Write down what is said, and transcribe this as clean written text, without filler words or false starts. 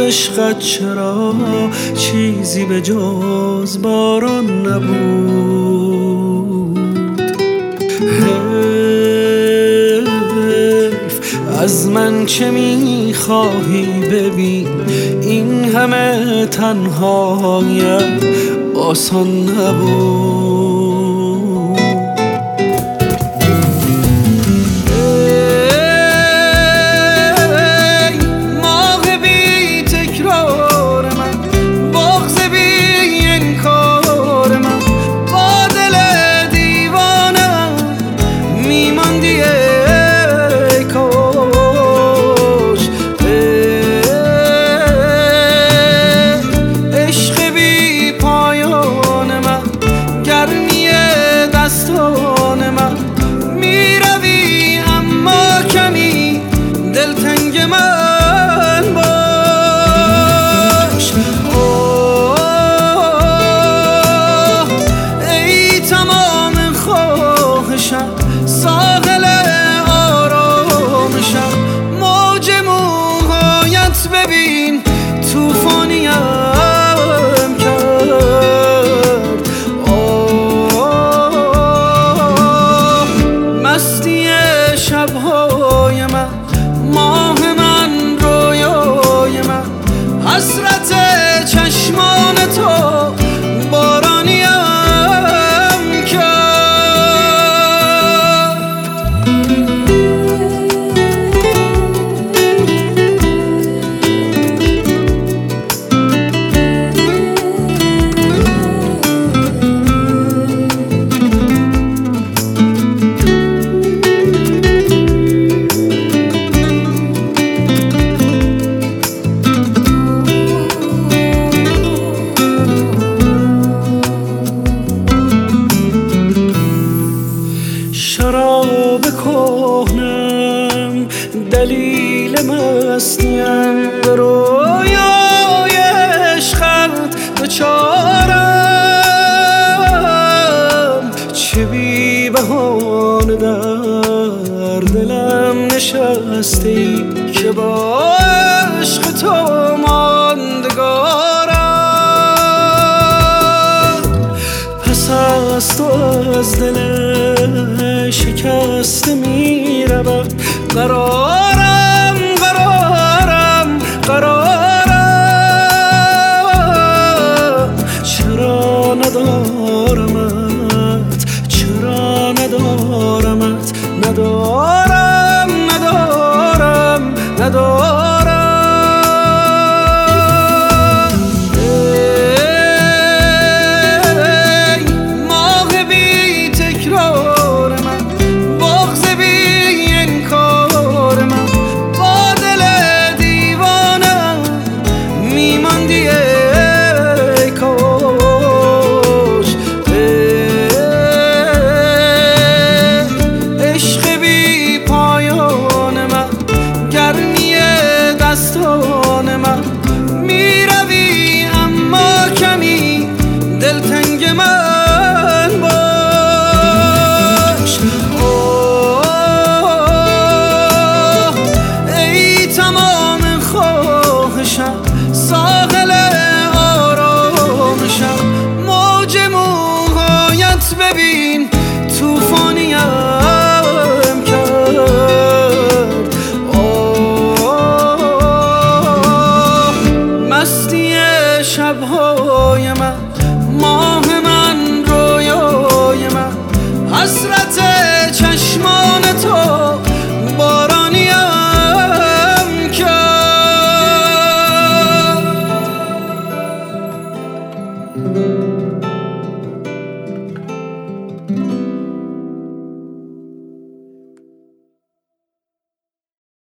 عشقت چرا چیزی به جز باران نبود. حیف از من چه میخواهی ببین، این همه تنهایم آسان نبود. ساحل آرامشم، موج موهایت ببین توفانیم کرد. مستی شبهای من، ماه من، رویای من، حسرت چشمان تو بارانیم شراب کهنم، دلیل مستیم، به رویای عشقت دچارم. چه بی بهانه در دلم نشستی که با عشق تو ماندگارم. پس از تو از دل شکسته می روم، قرارم قرارم قرارم. چرا ندارمت، چرا ندارمت، ندارم ندارم ندارم. میروی اما کمی دلتنگ من باش. ای تمام خواهشم، ساحل آرامشم، موج موهایت ببین توفانیم کرد. مستی شبهای من،